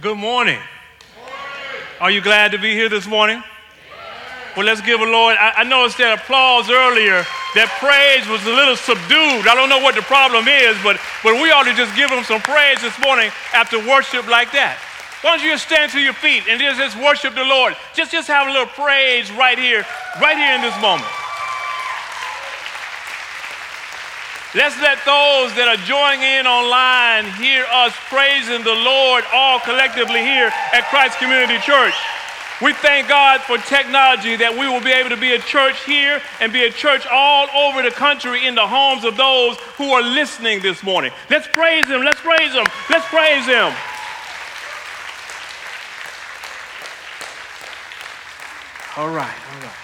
Good morning. Are you glad to be here this morning? Well, let's give a Lord. I noticed that applause earlier. That praise was a little subdued. I don't know what the problem is, but we ought to just give him some praise this morning after worship like that. Why don't you just stand to your feet and just worship the Lord? Just have a little praise right here in this moment. Let's let those that are joining in online hear us praising the Lord all collectively here at Christ Community Church. We thank God for technology that we will be able to be a church here and be a church all over the country in the homes of those who are listening this morning. Let's praise him. Let's praise him. Let's praise him. All right.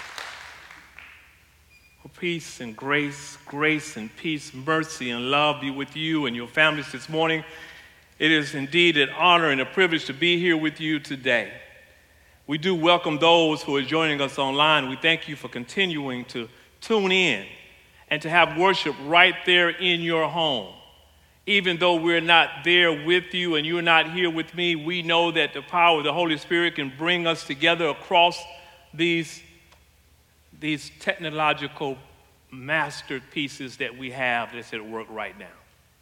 Well, peace and grace and peace, mercy and love be with you and your families this morning. It is indeed an honor and a privilege to be here with you today. We do welcome those who are joining us online. We thank you for continuing to tune in and to have worship right there in your home. Even though we're not there with you and you're not here with me, we know that the power of the Holy Spirit can bring us together across these technological masterpieces that we have that's at work right now.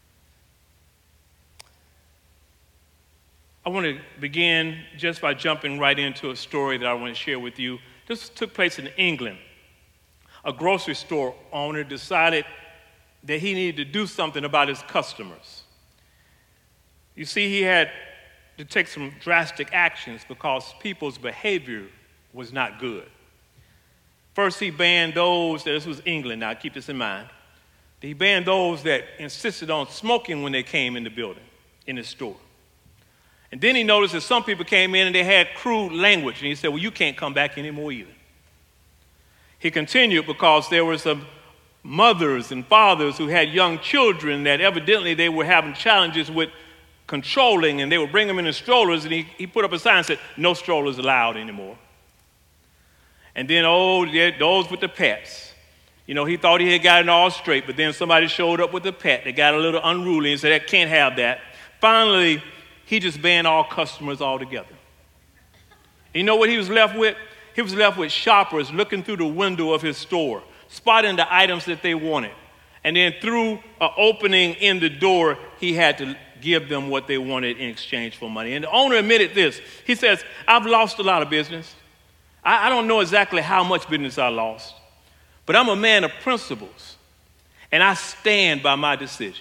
I want to begin just by jumping right into a story that I want to share with you. This took place in England. A grocery store owner decided that he needed to do something about his customers. You see, he had to take some drastic actions because people's behavior was not good. First, he banned those, this was England now, keep this in mind. He banned those that insisted on smoking when they came in the building, in the store. And then he noticed that some people came in and they had crude language, and he said, well, you can't come back anymore either. He continued because there were some mothers and fathers who had young children that evidently they were having challenges with controlling, and they would bring them in the strollers, and he put up a sign that said, no strollers allowed anymore. And then, those with the pets. You know, he thought he had got it all straight, but then somebody showed up with a pet. They got a little unruly and said, I can't have that. Finally, he just banned all customers altogether. You know what he was left with? He was left with shoppers looking through the window of his store, spotting the items that they wanted. And then through an opening in the door, he had to give them what they wanted in exchange for money. And the owner admitted this. He says, I've lost a lot of business. I don't know exactly how much business I lost, but I'm a man of principles, and I stand by my decision.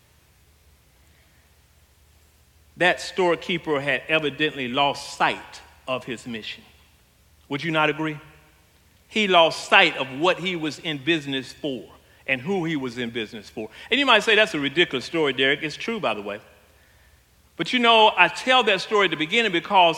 That storekeeper had evidently lost sight of his mission. Would you not agree? He lost sight of what he was in business for and who he was in business for. And you might say, that's a ridiculous story, Derek. It's true, by the way. But you know, I tell that story at the beginning because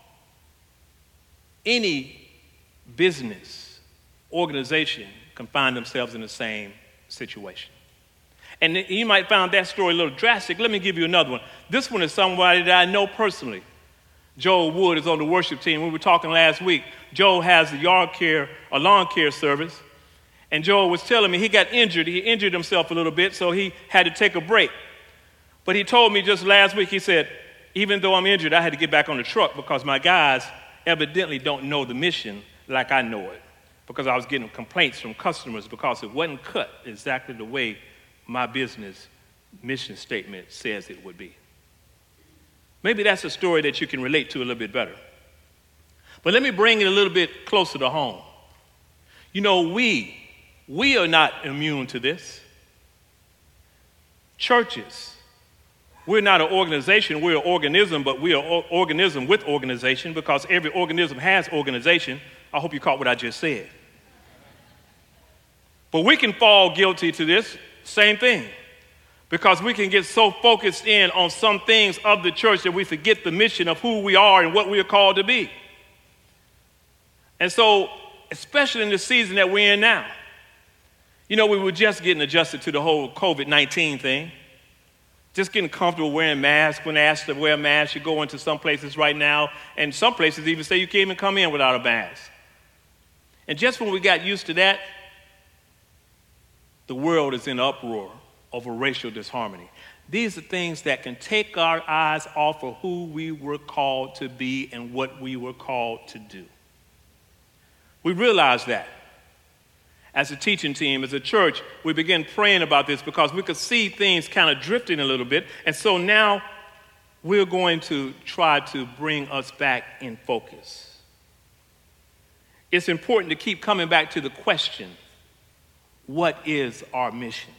any business organization can find themselves in the same situation. And you might find that story a little drastic. Let me give you another one. This one is somebody that I know personally. Joel Wood is on the worship team. We were talking last week. Joel has a lawn care service. And Joel was telling me he got injured. He injured himself a little bit, so he had to take a break. But he told me just last week, he said, even though I'm injured, I had to get back on the truck because my guys evidently don't know the mission like I know it, because I was getting complaints from customers because it wasn't cut exactly the way my business mission statement says it would be. Maybe that's a story that you can relate to a little bit better. But let me bring it a little bit closer to home. You know, we are not immune to this. Churches, we're not an organization, we're an organism, but we are an organism with organization because every organism has organization. I hope you caught what I just said. But we can fall guilty to this same thing because we can get so focused in on some things of the church that we forget the mission of who we are and what we are called to be. And so, especially in the season that we're in now, you know, we were just getting adjusted to the whole COVID-19 thing. Just getting comfortable wearing masks. When asked to wear a mask, you go into some places right now, and some places even say you can't even come in without a mask. And just when we got used to that, the world is in uproar over racial disharmony. These are things that can take our eyes off of who we were called to be and what we were called to do. We realize that. As a teaching team, as a church, we began praying about this because we could see things kind of drifting a little bit. And so now we're going to try to bring us back in focus. It's important to keep coming back to the question, what is our mission?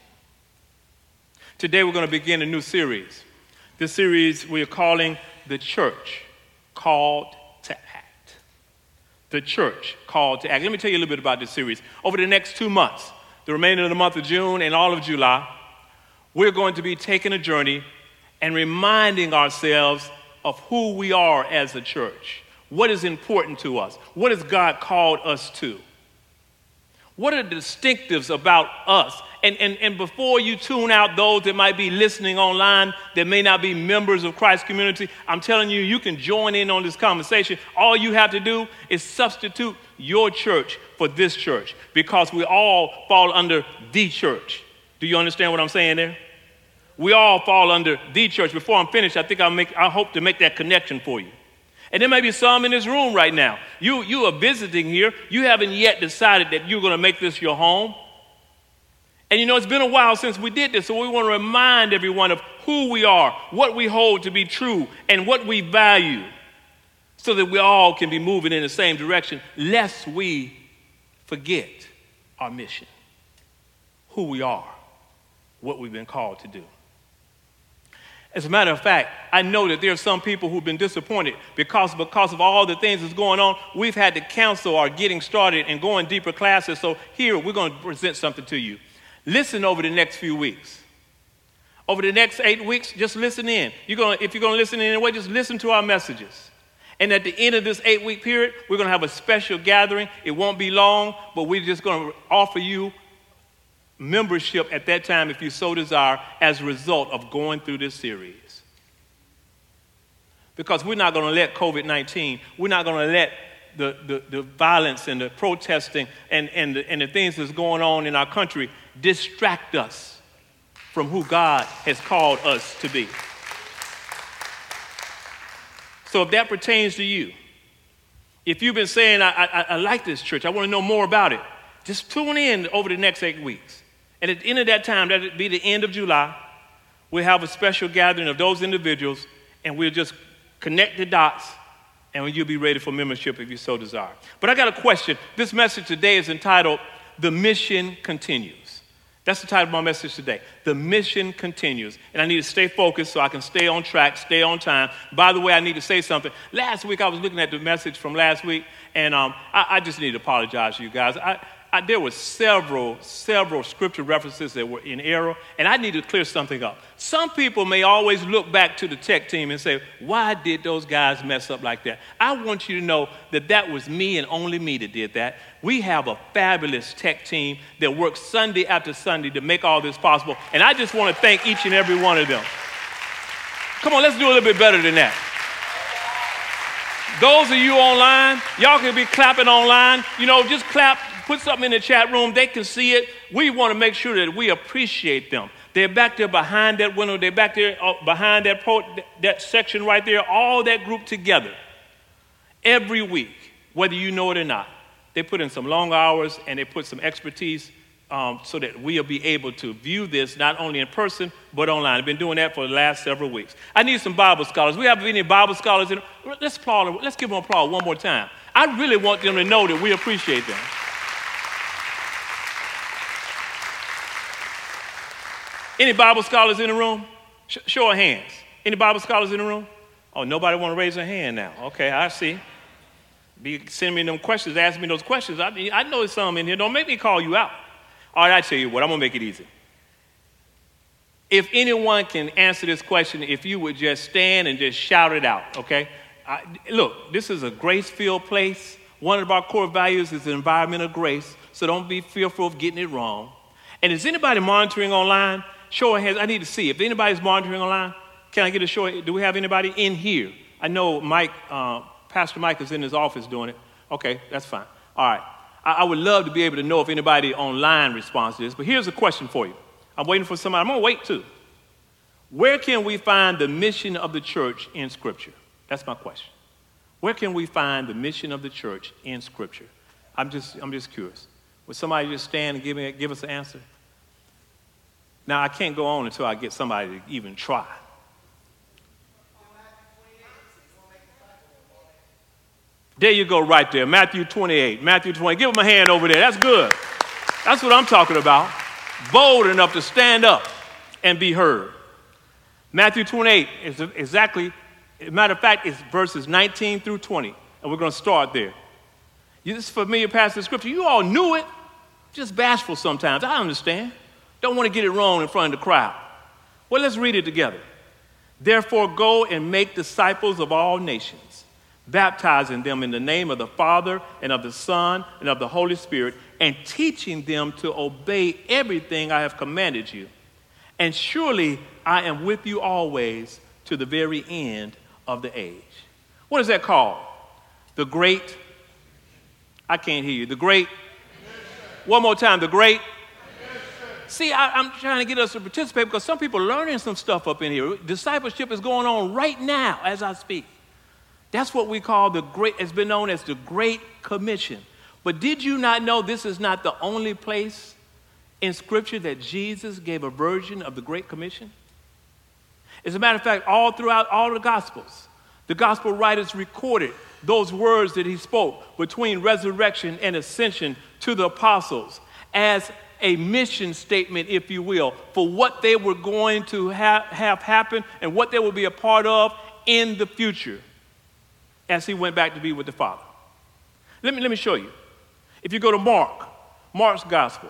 Today we're going to begin a new series. This series we are calling The Church Called to Act. The Church Called to Act. Let me tell you a little bit about this series. Over the next 2 months, the remainder of the month of June and all of July, we're going to be taking a journey and reminding ourselves of who we are as a church. What is important to us? What has God called us to? What are the distinctives about us? And before you tune out those that might be listening online that may not be members of Christ Community, I'm telling you, you can join in on this conversation. All you have to do is substitute your church for this church because we all fall under the church. Do you understand what I'm saying there? We all fall under the church. Before I'm finished, I think I hope to make that connection for you. And there may be some in this room right now. You are visiting here. You haven't yet decided that you're going to make this your home. And you know, it's been a while since we did this, so we want to remind everyone of who we are, what we hold to be true, and what we value, so that we all can be moving in the same direction, lest we forget our mission, who we are, what we've been called to do. As a matter of fact, I know that there are some people who've been disappointed because of all the things that's going on. We've had to cancel our getting started and going deeper classes. So here, we're going to present something to you. Listen over the next few weeks. Over the next 8 weeks, just listen in. If you're going to listen in anyway, just listen to our messages. And at the end of this 8-week period, we're going to have a special gathering. It won't be long, but we're just going to offer you membership at that time if you so desire as a result of going through this series. Because we're not going to let COVID-19, we're not going to let the violence and the protesting and the things that's going on in our country distract us from who God has called us to be. So if that pertains to you, if you've been saying, I like this church, I want to know more about it, just tune in over the next 8 weeks. And at the end of that time, that'll be the end of July, we'll have a special gathering of those individuals, and we'll just connect the dots, and you'll be ready for membership if you so desire. But I got a question. This message today is entitled, The Mission Continues. That's the title of my message today. The mission continues. And I need to stay focused so I can stay on track, stay on time. By the way, I need to say something. Last week, I was looking at the message from last week, and I just need to apologize to you guys. There were several scripture references that were in error, and I need to clear something up. Some people may always look back to the tech team and say, why did those guys mess up like that? I want you to know that that was me and only me that did that. We have a fabulous tech team that works Sunday after Sunday to make all this possible, and I just want to thank each and every one of them. Come on, let's do a little bit better than that. Those of you online, y'all can be clapping online. You know, just clap. Put something in the chat room. They can see it. We want to make sure that we appreciate them. They're back there behind that window. They're back there behind that section right there, all that group together. Every week, whether you know it or not, they put in some long hours and they put some expertise so that we'll be able to view this not only in person, but online. I've been doing that for the last several weeks. I need some Bible scholars. We have any Bible scholars in? Let's give them applause one more time. I really want them to know that we appreciate them. Any Bible scholars in the room? Show of hands. Any Bible scholars in the room? Oh, nobody want to raise their hand now. Okay, I see. Be sending me them questions, asking me those questions. I know there's some in here. Don't make me call you out. All right, I tell you what, I'm going to make it easy. If anyone can answer this question, if you would just stand and just shout it out, okay? Look, this is a grace-filled place. One of our core values is the environment of grace, so don't be fearful of getting it wrong. And is anybody monitoring online? Show of hands. I need to see. If anybody's monitoring online, can I get a show? Do we have anybody in here? I know Mike, Pastor Mike is in his office doing it. Okay, that's fine. All right. I would love to be able to know if anybody online responds to this, but here's a question for you. I'm waiting for somebody. I'm going to wait too. Where can we find the mission of the church in Scripture? That's my question. Where can we find the mission of the church in Scripture? I'm just curious. Would somebody just stand and give us an answer? Now, I can't go on until I get somebody to even try. There you go right there, Matthew 28. Matthew 20. Give them a hand over there. That's good. That's what I'm talking about. Bold enough to stand up and be heard. Matthew 28 is exactly, as a matter of fact, it's verses 19 through 20. And we're going to start there. This is familiar passage of Scripture. You all knew it. Just bashful sometimes. I understand. Don't want to get it wrong in front of the crowd. Well, let's read it together. Therefore, go and make disciples of all nations, baptizing them in the name of the Father and of the Son and of the Holy Spirit, and teaching them to obey everything I have commanded you. And surely I am with you always to the very end of the age. What is that called? The great, I can't hear you, the great, one more time, the great. See, I'm trying to get us to participate because some people are learning some stuff up in here. Discipleship is going on right now as I speak. That's what we call the great, it's been known as the Great Commission. But did you not know this is not the only place in Scripture that Jesus gave a version of the Great Commission? As a matter of fact, all throughout all the Gospels, the Gospel writers recorded those words that he spoke between resurrection and ascension to the apostles as a mission statement, if you will, for what they were going to have happen and what they will be a part of in the future as he went back to be with the Father. Let me show you. If you go to Mark's Gospel,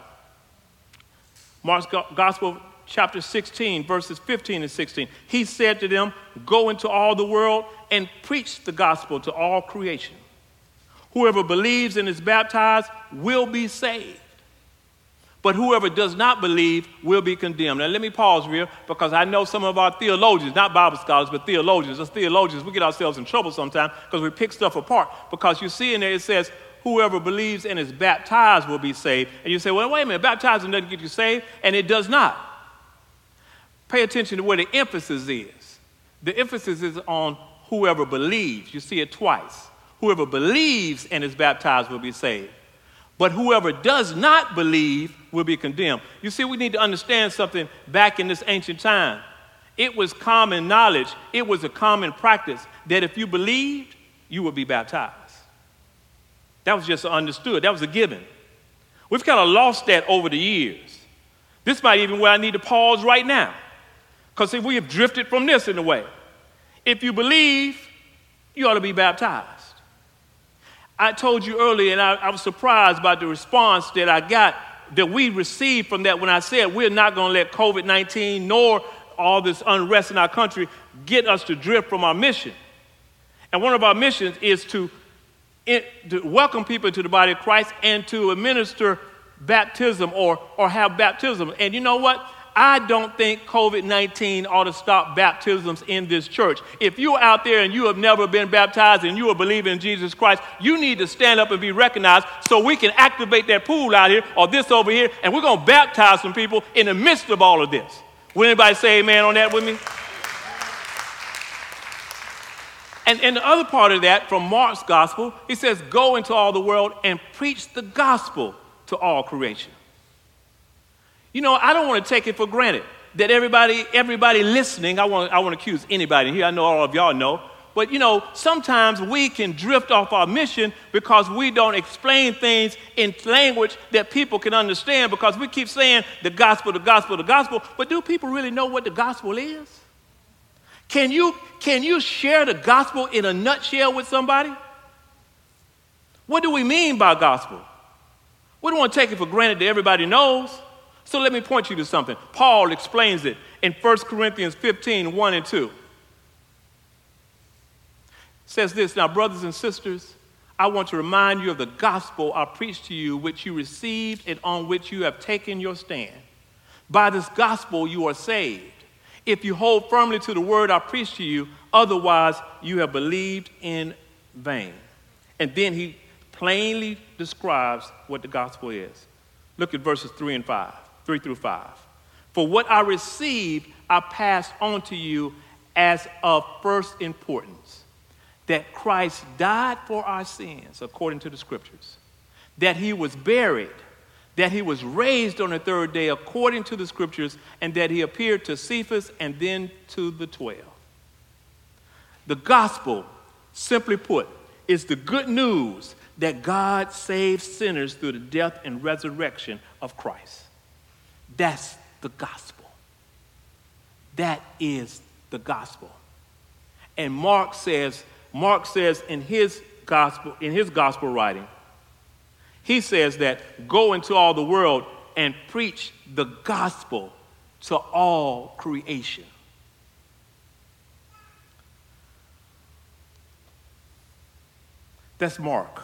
chapter 16, verses 15 and 16, he said to them, go into all the world and preach the gospel to all creation. Whoever believes and is baptized will be saved. But whoever does not believe will be condemned. Now, let me pause here because I know some of our theologians, not Bible scholars, but theologians, us theologians, we get ourselves in trouble sometimes because we pick stuff apart. Because you see in there it says, whoever believes and is baptized will be saved. And you say, well, wait a minute, baptizing doesn't get you saved, and it does not. Pay attention to where the emphasis is. The emphasis is on whoever believes. You see it twice. Whoever believes and is baptized will be saved. But whoever does not believe will be condemned. You see, we need to understand something back in this ancient time. It was common knowledge. It was a common practice that if you believed, you would be baptized. That was just understood. That was a given. We've kind of lost that over the years. This might even where I need to pause right now. Because we have drifted from this in a way. If you believe, you ought to be baptized. I told you earlier, and I was surprised by the response that I got, that we received from that when I said we're not going to let COVID-19 nor all this unrest in our country get us to drift from our mission. And one of our missions is to welcome people to the body of Christ and to administer baptism or have baptism. And you know what? I don't think COVID-19 ought to stop baptisms in this church. If you're out there and you have never been baptized and you are believing in Jesus Christ, you need to stand up and be recognized so we can activate that pool out here or this over here, and we're going to baptize some people in the midst of all of this. Will anybody say amen on that with me? And the other part of that, from Mark's gospel, he says, go into all the world and preach the gospel to all creation. You know, I don't want to take it for granted that everybody listening, I want to accuse anybody here. I know all of y'all know. But, you know, sometimes we can drift off our mission because we don't explain things in language that people can understand because we keep saying the gospel, the gospel, the gospel. But do people really know what the gospel is? Can you share the gospel in a nutshell with somebody? What do we mean by gospel? We don't want to take it for granted that everybody knows. So let me point you to something. Paul explains it in 1 Corinthians 15, 1 and 2. It says this, now, brothers and sisters, I want to remind you of the gospel I preached to you, which you received and on which you have taken your stand. By this gospel you are saved, if you hold firmly to the word I preached to you, otherwise you have believed in vain. And then he plainly describes what the gospel is. Look at verses 3 through 5. For what I received, I passed on to you as of first importance, that Christ died for our sins, according to the Scriptures, that he was buried, that he was raised on the third day, according to the Scriptures, and that he appeared to Cephas and then to the 12. The gospel, simply put, is the good news that God saves sinners through the death and resurrection of Christ. That's the gospel. That is the gospel. And Mark says in his gospel writing, he says that go into all the world and preach the gospel to all creation. That's Mark.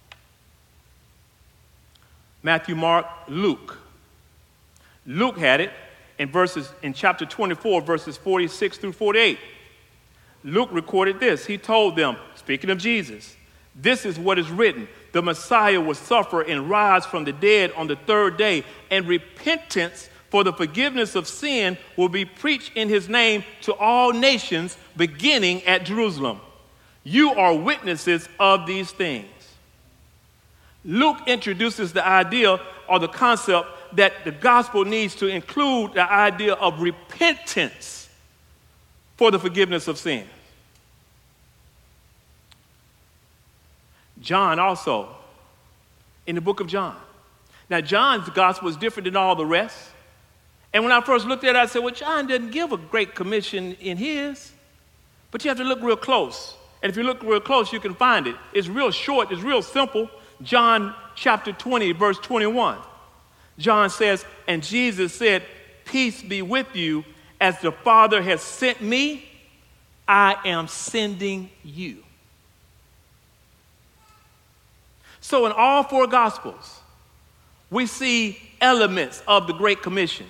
Matthew, Mark, Luke. Luke had it in chapter 24, verses 46 through 48. Luke recorded this. He told them, speaking of Jesus, this is what is written. The Messiah will suffer and rise from the dead on the third day, and repentance for the forgiveness of sin will be preached in his name to all nations, beginning at Jerusalem. You are witnesses of these things. Luke introduces the idea or the concept that the gospel needs to include the idea of repentance for the forgiveness of sin. John also, in the book of John. Now, John's gospel is different than all the rest. And when I first looked at it, I said, well, John doesn't give a great commission in his. But you have to look real close. And if you look real close, you can find it. It's real short. It's real simple. John chapter 20, verse 21. John says, and Jesus said, peace be with you. As the Father has sent me, I am sending you. So in all four Gospels, we see elements of the Great Commission.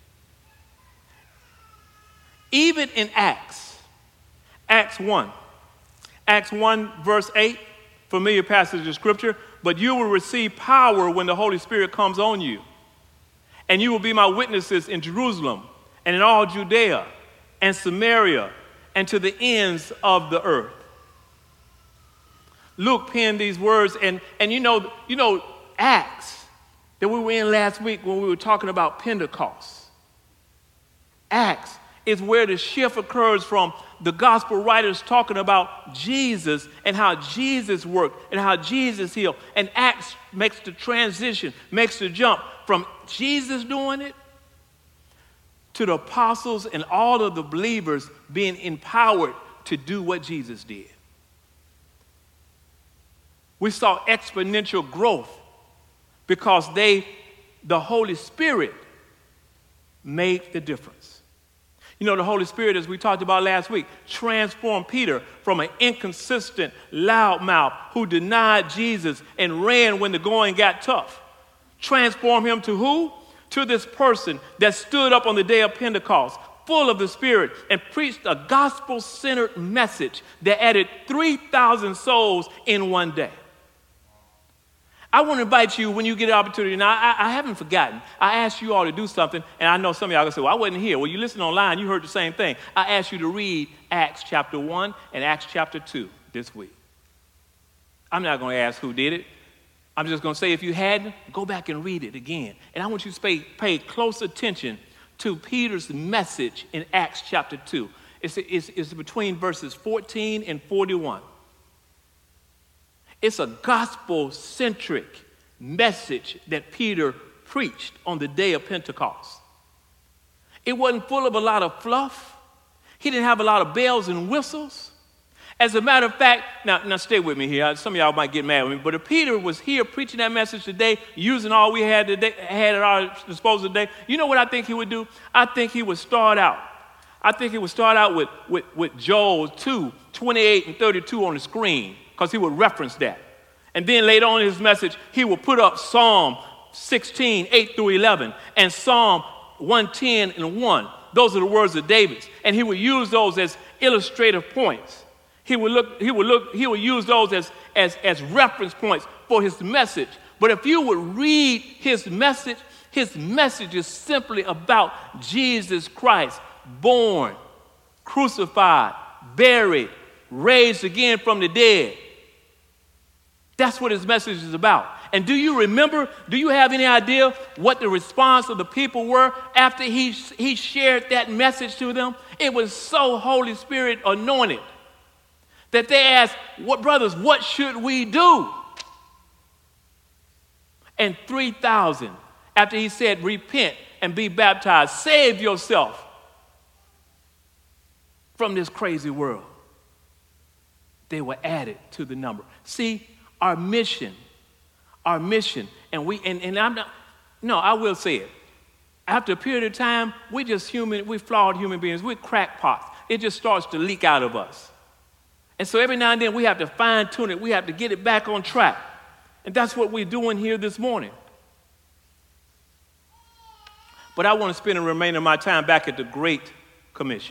Even in Acts 1, verse 8, familiar passage of Scripture, but you will receive power when the Holy Spirit comes on you. And you will be my witnesses in Jerusalem and in all Judea and Samaria and to the ends of the earth. Luke penned these words, and you know Acts that we were in last week when we were talking about Pentecost. Acts is where the shift occurs from the gospel writers talking about Jesus and how Jesus worked and how Jesus healed. And Acts makes the transition, makes the jump from Jesus doing it to the apostles and all of the believers being empowered to do what Jesus did. We saw exponential growth because the Holy Spirit made the difference. You know, the Holy Spirit, as we talked about last week, transformed Peter from an inconsistent loudmouth who denied Jesus and ran when the going got tough. Transformed him to who? To this person that stood up on the day of Pentecost, full of the Spirit, and preached a gospel-centered message that added 3,000 souls in one day. I want to invite you when you get an opportunity. Now, I haven't forgotten. I asked you all to do something, and I know some of y'all are going to say, well, I wasn't here. Well, you listen online, you heard the same thing. I asked you to read Acts chapter 1 and Acts chapter 2 this week. I'm not going to ask who did it. I'm just going to say if you hadn't, go back and read it again. And I want you to pay close attention to Peter's message in Acts chapter 2. It's between verses 14 and 41. It's a gospel-centric message that Peter preached on the day of Pentecost. It wasn't full of a lot of fluff. He didn't have a lot of bells and whistles. As a matter of fact, now stay with me here. Some of y'all might get mad with me, but if Peter was here preaching that message today, using all we had at our disposal today, you know what I think he would do? I think he would start out with Joel 2, 28 and 32 on the screen, because he would reference that. And then later on in his message, he will put up Psalm 16, 8 through 11, and Psalm 110 and 1. Those are the words of David. And he would use those as illustrative points. He would use those as reference points for his message. But if you would read his message, His message is simply about Jesus Christ, born, crucified, buried, raised again from the dead. That's what his message is about. And do you have any idea what the response of the people were after he shared that message to them? It was so Holy Spirit anointed that they asked, brothers, what should we do? And 3,000, after he said, repent and be baptized, save yourself from this crazy world, they were added to the number. See, our mission, and I'm not, no, I will say it. After a period of time, we're flawed human beings. We're crackpots. It just starts to leak out of us. And so every now and then we have to fine tune it. We have to get it back on track. And that's what we're doing here this morning. But I want to spend the remainder of my time back at the Great Commission.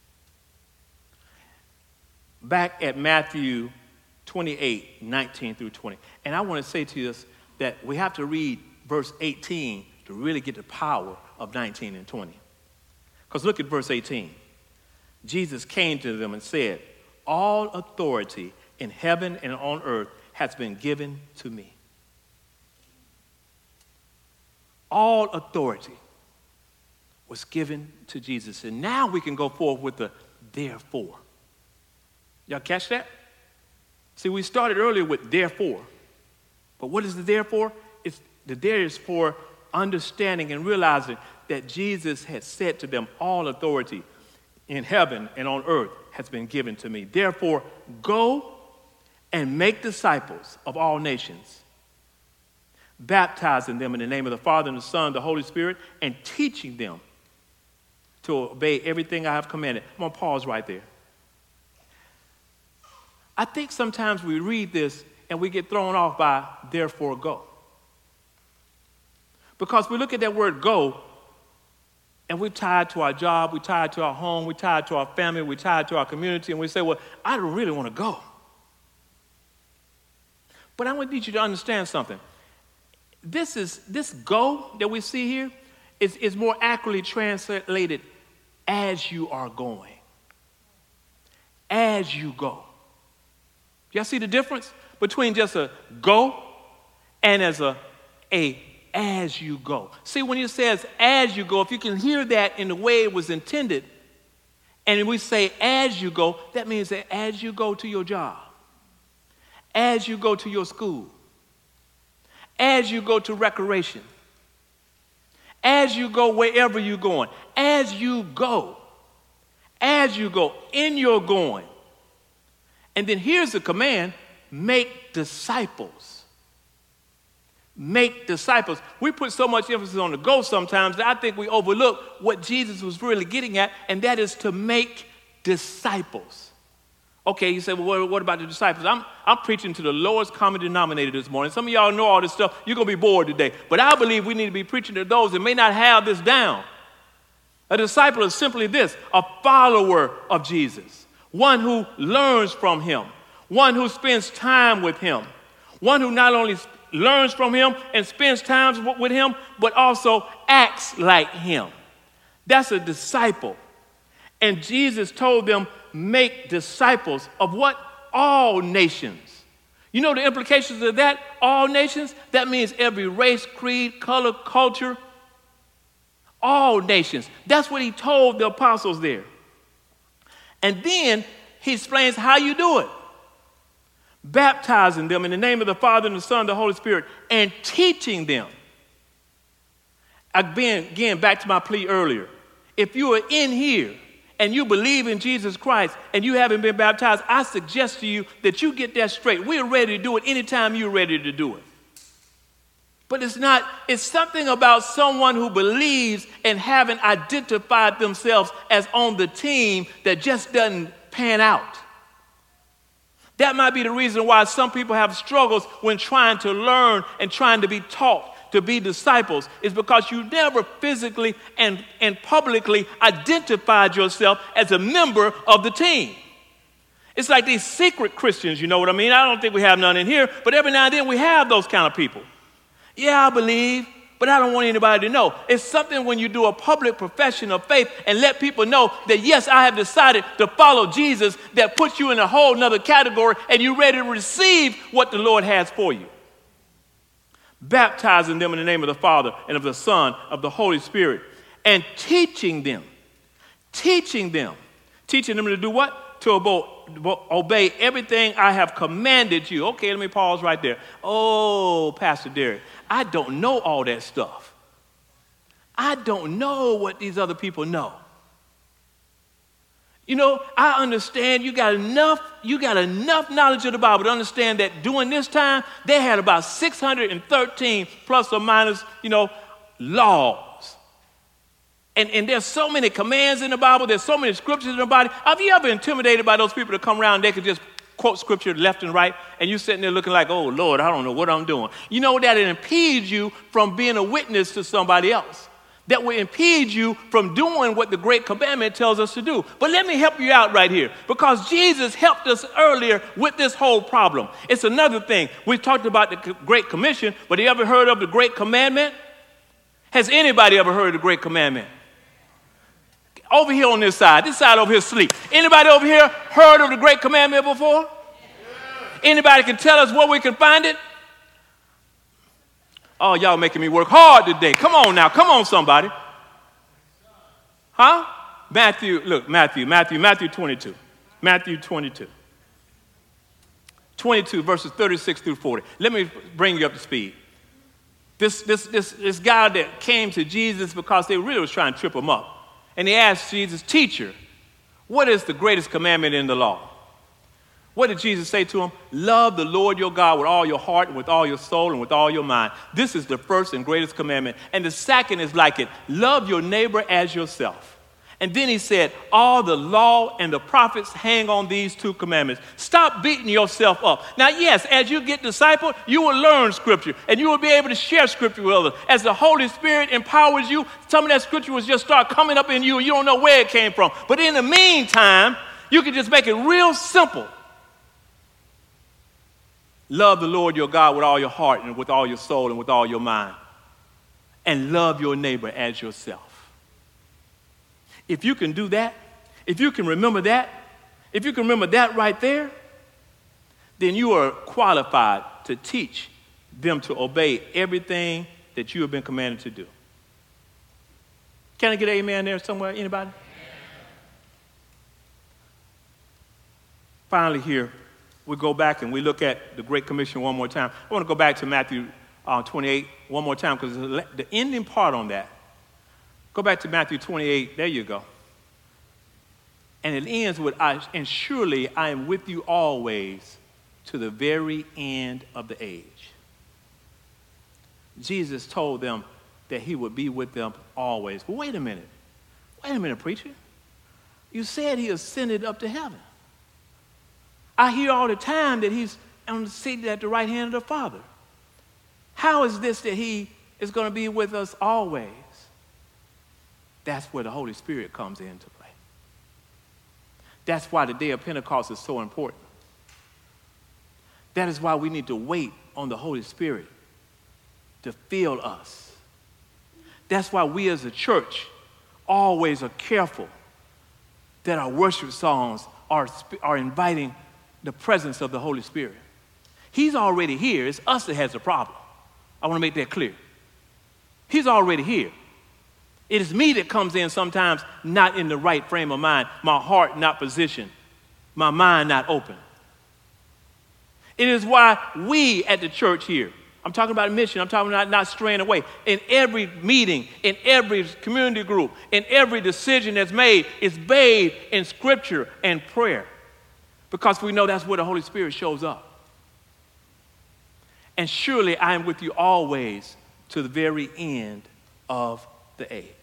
Back at Matthew 28, 19 through 20. And I want to say to us that we have to read verse 18 to really get the power of 19 and 20. Because look at verse 18. Jesus came to them and said, all authority in heaven and on earth has been given to me. All authority was given to Jesus. And now we can go forward with the therefore. Y'all catch that? See, we started earlier with therefore. But what is the therefore? The there is for understanding and realizing that Jesus had said to them, all authority in heaven and on earth has been given to me. Therefore, go and make disciples of all nations, baptizing them in the name of the Father and the Son and the Holy Spirit, and teaching them to obey everything I have commanded. I'm going to pause right there. I think sometimes we read this and we get thrown off by therefore go. Because we look at that word go and we're tied to our job, we're tied to our home, we're tied to our family, we're tied to our community, and we say, well, I don't really want to go. But I want to need you to understand something. This go that we see here is more accurately translated as you are going. As you go. Y'all see the difference between just a go and as you go? See, when it says as you go, if you can hear that in the way it was intended, and we say as you go, that means that as you go to your job, as you go to your school, as you go to recreation, as you go wherever you're going, as you go, in your going. And then here's the command, make disciples. Make disciples. We put so much emphasis on the go sometimes that I think we overlook what Jesus was really getting at, and that is to make disciples. Okay, you say, well, what about the disciples? I'm preaching to the lowest common denominator this morning. Some of y'all know all this stuff. You're going to be bored today. But I believe we need to be preaching to those that may not have this down. A disciple is simply this, a follower of Jesus. One who learns from him, one who spends time with him, one who not only learns from him and spends time with him, but also acts like him. That's a disciple. And Jesus told them, make disciples of what? All nations. You know the implications of that? All nations? That means every race, creed, color, culture. All nations. That's what he told the apostles there. And then he explains how you do it. Baptizing them in the name of the Father and the Son and the Holy Spirit, and teaching them. Again, back to my plea earlier. If you are in here and you believe in Jesus Christ and you haven't been baptized, I suggest to you that you get that straight. We're ready to do it anytime you're ready to do it. But it's something about someone who believes and haven't identified themselves as on the team that just doesn't pan out. That might be the reason why some people have struggles when trying to learn and trying to be taught to be disciples, is because you never physically and publicly identified yourself as a member of the team. It's like these secret Christians, you know what I mean? I don't think we have none in here, but every now and then we have those kind of people. Yeah, I believe, but I don't want anybody to know. It's something when you do a public profession of faith and let people know that, yes, I have decided to follow Jesus, that puts you in a whole nother category and you're ready to receive what the Lord has for you. Baptizing them in the name of the Father and of the Son, of the Holy Spirit, and teaching them to do what? To obey everything I have commanded you. Okay, let me pause right there. Oh, Pastor Derek, I don't know all that stuff. I don't know what these other people know. You know, I understand you got enough knowledge of the Bible to understand that during this time, they had about 613 plus or minus, laws. And there's so many commands in the Bible. There's so many scriptures in the Bible. Have you ever intimidated by those people that come around and they can just quote scripture left and right, and you sitting there looking like, oh, Lord, I don't know what I'm doing. You know that it impedes you from being a witness to somebody else. That will impede you from doing what the Great Commandment tells us to do. But let me help you out right here, because Jesus helped us earlier with this whole problem. It's another thing. We talked about the Great Commission, but have you ever heard of the Great Commandment? Has anybody ever heard of the Great Commandment? Over here on this side over here asleep. Anybody over here heard of the Great Commandment before? Yeah. Anybody can tell us where we can find it? Oh, y'all making me work hard today. Come on now. Come on, somebody. Huh? Matthew 22. Matthew 22. 22, verses 36 through 40. Let me bring you up to speed. This guy that came to Jesus because they really was trying to trip him up. And he asked Jesus, teacher, what is the greatest commandment in the law? What did Jesus say to him? Love the Lord your God with all your heart and with all your soul and with all your mind. This is the first and greatest commandment. And the second is like it. Love your neighbor as yourself. And then he said, all the law and the prophets hang on these two commandments. Stop beating yourself up. Now, yes, as you get discipled, you will learn scripture and you will be able to share scripture with others. As the Holy Spirit empowers you, some of that scripture will just start coming up in you. You don't know where it came from. But in the meantime, you can just make it real simple. Love the Lord your God with all your heart and with all your soul and with all your mind. And love your neighbor as yourself. If you can do that, if you can remember that right there, then you are qualified to teach them to obey everything that you have been commanded to do. Can I get an amen there somewhere? Anybody? Finally here, we go back and we look at the Great Commission one more time. I want to go back to Matthew 28 one more time, because the ending part on that. Go back to Matthew 28. There you go. And it ends with, and surely I am with you always to the very end of the age. Jesus told them that he would be with them always. But wait a minute, preacher. You said he ascended up to heaven. I hear all the time that he's seated at the right hand of the Father. How is this that he is going to be with us always? That's where the Holy Spirit comes into play. That's why the day of Pentecost is so important. That is why we need to wait on the Holy Spirit to fill us. That's why we as a church always are careful that our worship songs are inviting the presence of the Holy Spirit. He's already here. It's us that has the problem. I want to make that clear. He's already here. It is me that comes in sometimes not in the right frame of mind, my heart not positioned, my mind not open. It is why we at the church here, I'm talking about mission, I'm talking about not straying away. In every meeting, in every community group, in every decision that's made, is bathed in scripture and prayer. Because we know that's where the Holy Spirit shows up. And surely I am with you always to the very end of the age.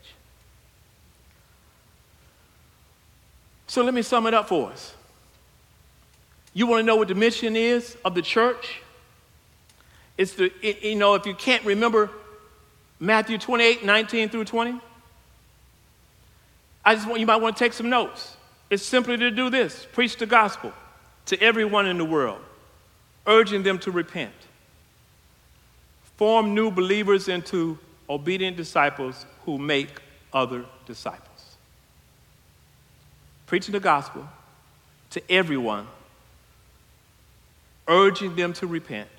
So let me sum it up for us. You want to know what the mission is of the church? It's if you can't remember Matthew 28, 19 through 20, you might want to take some notes. It's simply to do this: preach the gospel to everyone in the world, urging them to repent, form new believers into obedient disciples who make other disciples. Preaching the gospel to everyone, urging them to repent,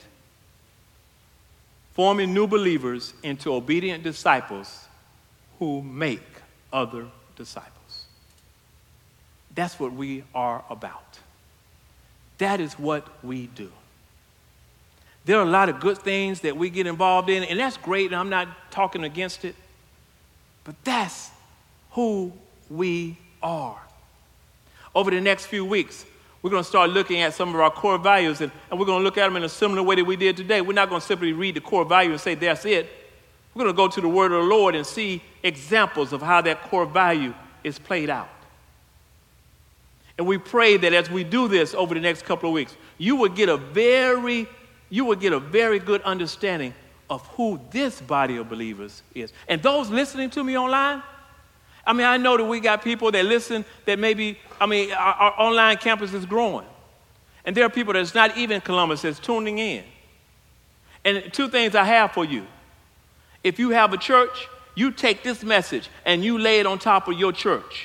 forming new believers into obedient disciples who make other disciples. That's what we are about. That is what we do. There are a lot of good things that we get involved in, and that's great, and I'm not talking against it, but that's who we are. Over the next few weeks, we're going to start looking at some of our core values, and we're going to look at them in a similar way that we did today. We're not going to simply read the core value and say, that's it. We're going to go to the word of the Lord and see examples of how that core value is played out. And we pray that as we do this over the next couple of weeks, you will get a very good understanding of who this body of believers is. And those listening to me online, I know that we got people that listen that our online campus is growing. And there are people that's not even Columbus that's tuning in. And two things I have for you. If you have a church, you take this message and you lay it on top of your church.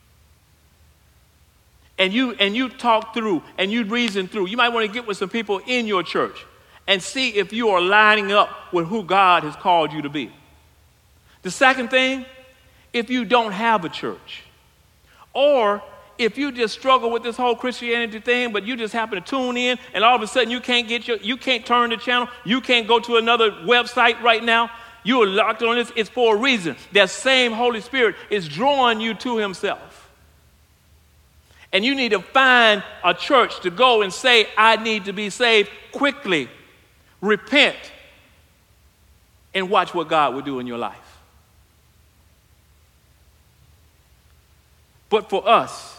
And you talk through and you reason through. You might want to get with some people in your church and see if you are lining up with who God has called you to be. The second thing, if you don't have a church, or if you just struggle with this whole Christianity thing, but you just happen to tune in and all of a sudden you can't turn the channel, you can't go to another website right now, you are locked on this, it's for a reason. That same Holy Spirit is drawing you to himself. And you need to find a church to go and say, I need to be saved quickly. Repent and watch what God will do in your life. But for us,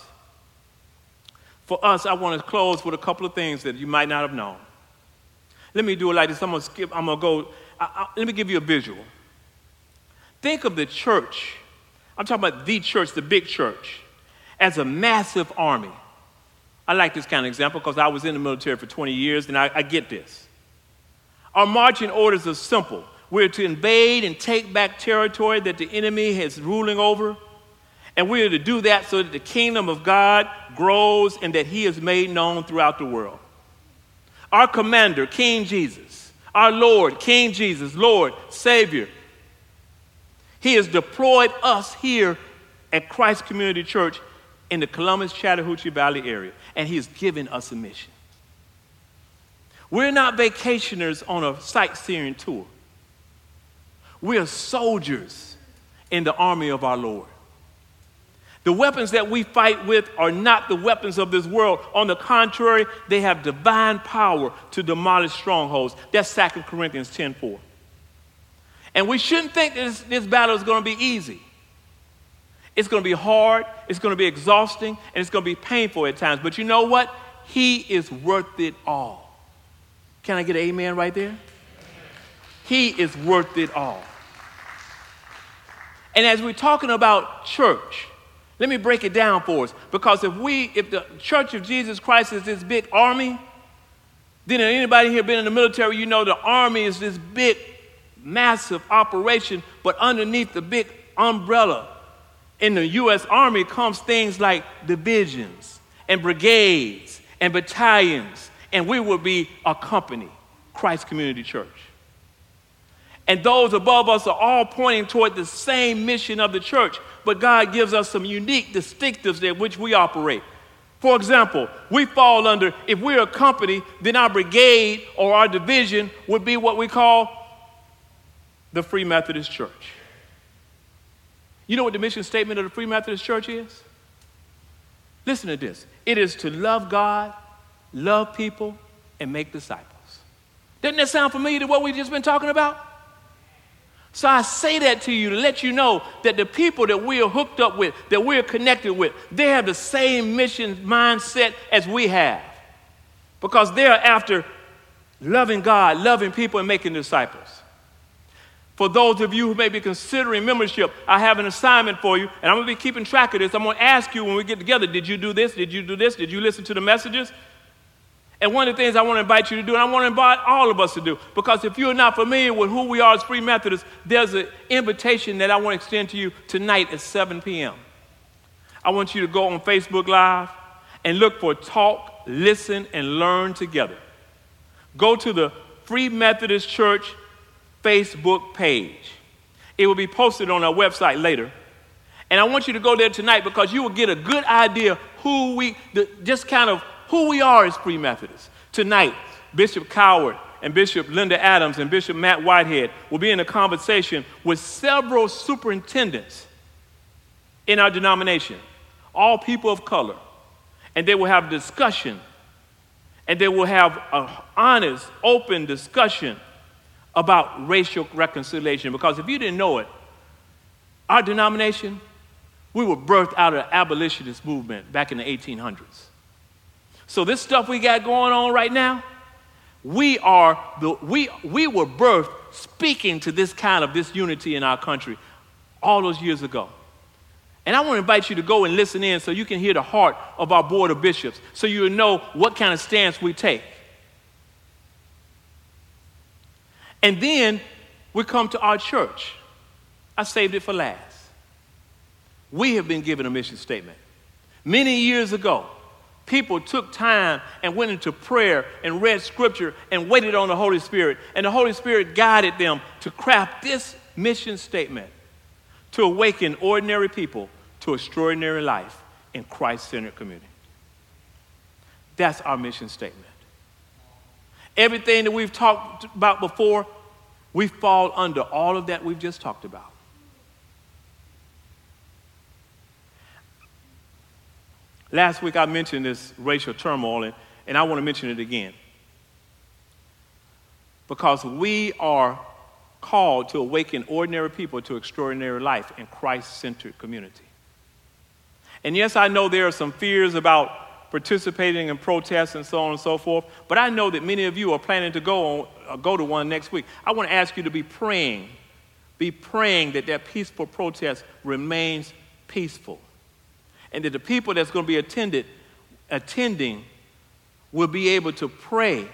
I want to close with a couple of things that you might not have known. Let me do it like this. Let me give you a visual. Think of the church. I'm talking about the church, the big church, as a massive army. I like this kind of example because I was in the military for 20 years and I get this. Our marching orders are simple. We're to invade and take back territory that the enemy is ruling over. And we are to do that so that the kingdom of God grows and that he is made known throughout the world. Our commander, King Jesus, our Lord, King Jesus, Lord, Savior, he has deployed us here at Christ Community Church in the Columbus-Chattahoochee Valley area, and he has given us a mission. We're not vacationers on a sightseeing tour. We are soldiers in the army of our Lord. The weapons that we fight with are not the weapons of this world. On the contrary, they have divine power to demolish strongholds. That's 2 Corinthians 10:4. And we shouldn't think that this battle is going to be easy. It's going to be hard, it's going to be exhausting, and it's going to be painful at times. But you know what? He is worth it all. Can I get an amen right there? He is worth it all. And as we're talking about church, let me break it down for us. Because if the Church of Jesus Christ is this big army, then anybody here been in the military, you know the army is this big, massive operation, but underneath the big umbrella in the U.S. Army comes things like divisions and brigades and battalions, and we will be a company, Christ Community Church. And those above us are all pointing toward the same mission of the church, but God gives us some unique distinctives in which we operate. For example, we fall under, if we're a company, then our brigade or our division would be what we call the Free Methodist Church. You know what the mission statement of the Free Methodist Church is? Listen to this. It is to love God, love people, and make disciples. Doesn't that sound familiar to what we've just been talking about? So I say that to you to let you know that the people that we are hooked up with, that we are connected with, they have the same mission mindset as we have. Because they're after loving God, loving people, and making disciples. For those of you who may be considering membership, I have an assignment for you, and I'm going to be keeping track of this. I'm going to ask you when we get together, did you do this? Did you do this? Did you listen to the messages? And one of the things I want to invite you to do, and I want to invite all of us to do, because if you're not familiar with who we are as Free Methodists, there's an invitation that I want to extend to you tonight at 7 p.m. I want you to go on Facebook Live and look for Talk, Listen, and Learn Together. Go to the Free Methodist Church Facebook page. It will be posted on our website later. And I want you to go there tonight because you will get a good idea who we are as Free Methodists. Tonight, Bishop Coward and Bishop Linda Adams and Bishop Matt Whitehead will be in a conversation with several superintendents in our denomination, all people of color. And they will have discussion, and they will have an honest, open discussion about racial reconciliation. Because if you didn't know it, our denomination, we were birthed out of the abolitionist movement back in the 1800s. So this stuff we got going on right now, we were birthed speaking to this unity in our country all those years ago. And I want to invite you to go and listen in so you can hear the heart of our board of bishops, so you'll know what kind of stance we take. And then we come to our church. I saved it for last. We have been given a mission statement. Many years ago, people took time and went into prayer and read scripture and waited on the Holy Spirit. And the Holy Spirit guided them to craft this mission statement: to awaken ordinary people to extraordinary life in Christ-centered community. That's our mission statement. Everything that we've talked about before, we fall under all of that we've just talked about. Last week I mentioned this racial turmoil, and I want to mention it again. Because we are called to awaken ordinary people to extraordinary life in Christ-centered community. And yes, I know there are some fears about participating in protests and so on and so forth, but I know that many of you are planning to go to one next week. I want to ask you to be praying that peaceful protest remains peaceful, and that the people that's going to be attending will be able to pray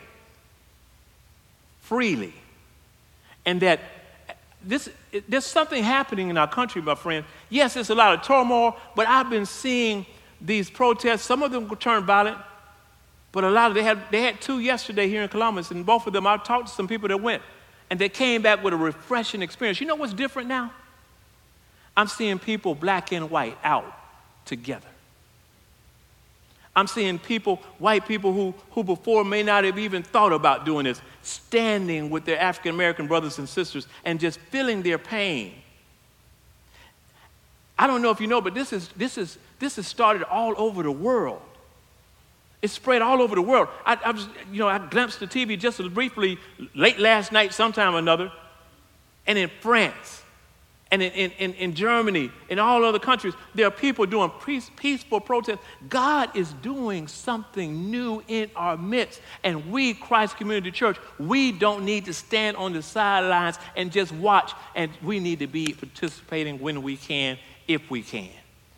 freely, and that there's something happening in our country, my friends. Yes, there's a lot of turmoil, but I've been seeing these protests. Some of them turn violent, but a lot of they had two yesterday here in Columbus, and both of them, I talked to some people that went, and they came back with a refreshing experience. You know what's different now? I'm seeing people, black and white, out together. I'm seeing people, white people who before may not have even thought about doing this, standing with their African American brothers and sisters and just feeling their pain. I don't know if you know, but this has started all over the world. It's spread all over the world. I glimpsed the TV just briefly late last night, sometime or another, and in France, and in Germany, in all other countries, there are people doing peaceful protests. God is doing something new in our midst. And we, Christ Community Church, we don't need to stand on the sidelines and just watch. And we need to be participating when we can, if we can.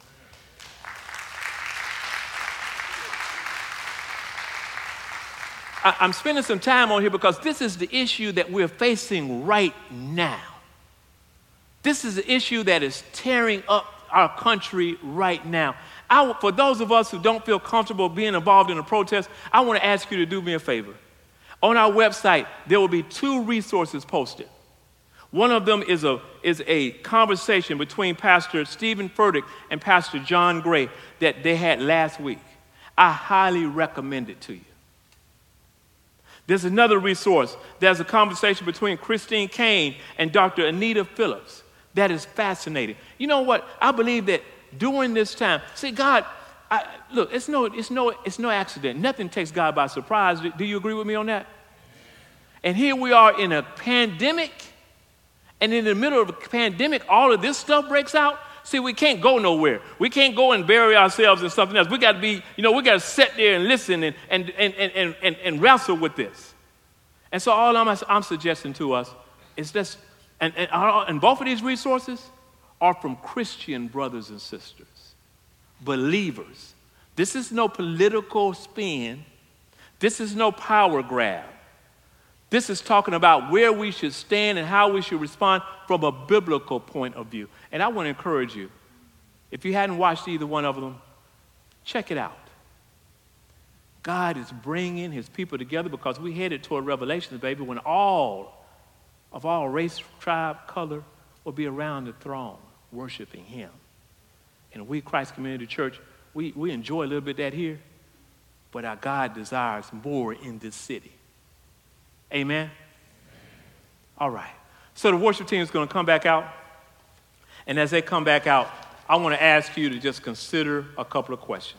I'm spending some time on here because this is the issue that we're facing right now. This is an issue that is tearing up our country right now. For those of us who don't feel comfortable being involved in a protest, I want to ask you to do me a favor. On our website, there will be 2 resources posted. One of them is a conversation between Pastor Stephen Furtick and Pastor John Gray that they had last week. I highly recommend it to you. There's another resource. There's a conversation between Christine Kane and Dr. Anita Phillips. That is fascinating. You know what? I believe that during this time, see, God, look, it's no accident. Nothing takes God by surprise. Do you agree with me on that? And here we are in a pandemic, and in the middle of a pandemic, all of this stuff breaks out. See, we can't go nowhere. We can't go and bury ourselves in something else. We got to be, we got to sit there and listen and wrestle with this. And so all I'm suggesting to us is this. And both of these resources are from Christian brothers and sisters, believers. This is no political spin. This is no power grab. This is talking about where we should stand and how we should respond from a biblical point of view. And I want to encourage you, if you hadn't watched either one of them, check it out. God is bringing his people together because we headed toward Revelation, baby, when all of all race, tribe, color will be around the throne worshiping him. And we, Christ Community Church, we enjoy a little bit of that here, but our God desires more in this city. Amen? All right. So the worship team is going to come back out. And as they come back out, I want to ask you to just consider a couple of questions.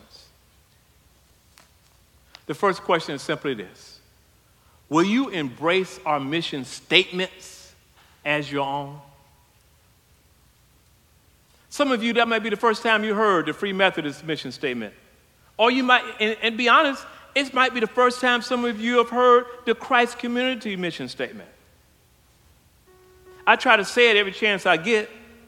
The first question is simply this. Will you embrace our mission statements as your own? Some of you, that might be the first time you heard the Free Methodist mission statement. Or you might, and be honest, it might be the first time some of you have heard the Christ Community mission statement. I try to say it every chance I get,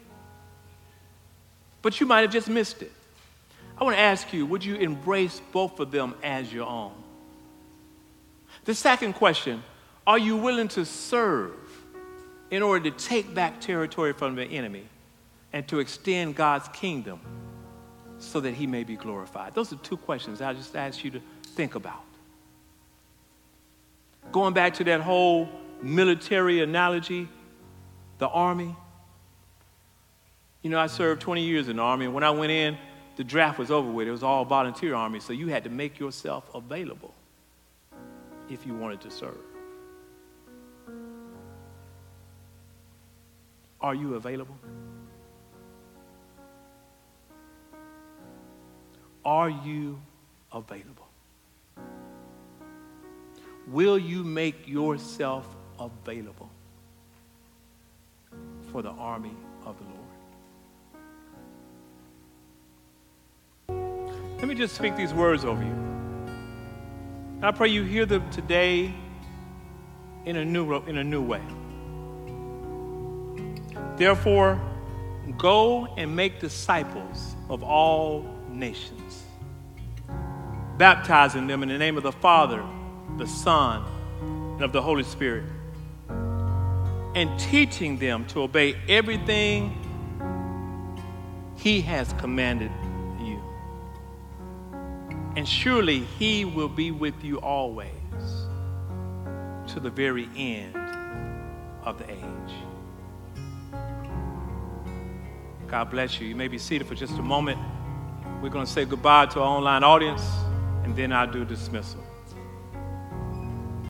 but you might have just missed it. I want to ask you, would you embrace both of them as your own? The second question, are you willing to serve in order to take back territory from the enemy and to extend God's kingdom so that he may be glorified? Those are two questions I just asked you to think about. Going back to that whole military analogy, the army. You know, I served 20 years in the army, and when I went in, the draft was over with. It was all volunteer army, so you had to make yourself available if you wanted to serve. Are you available? Are you available? Will you make yourself available for the army of the Lord? Let me just speak these words over you. I pray you hear them today in a new way. Therefore, go and make disciples of all nations, baptizing them in the name of the Father, the Son, and of the Holy Spirit, and teaching them to obey everything he has commanded you. And surely he will be with you always to the very end of the age. God bless you. You may be seated for just a moment. We're going to say goodbye to our online audience, and then I'll do dismissal.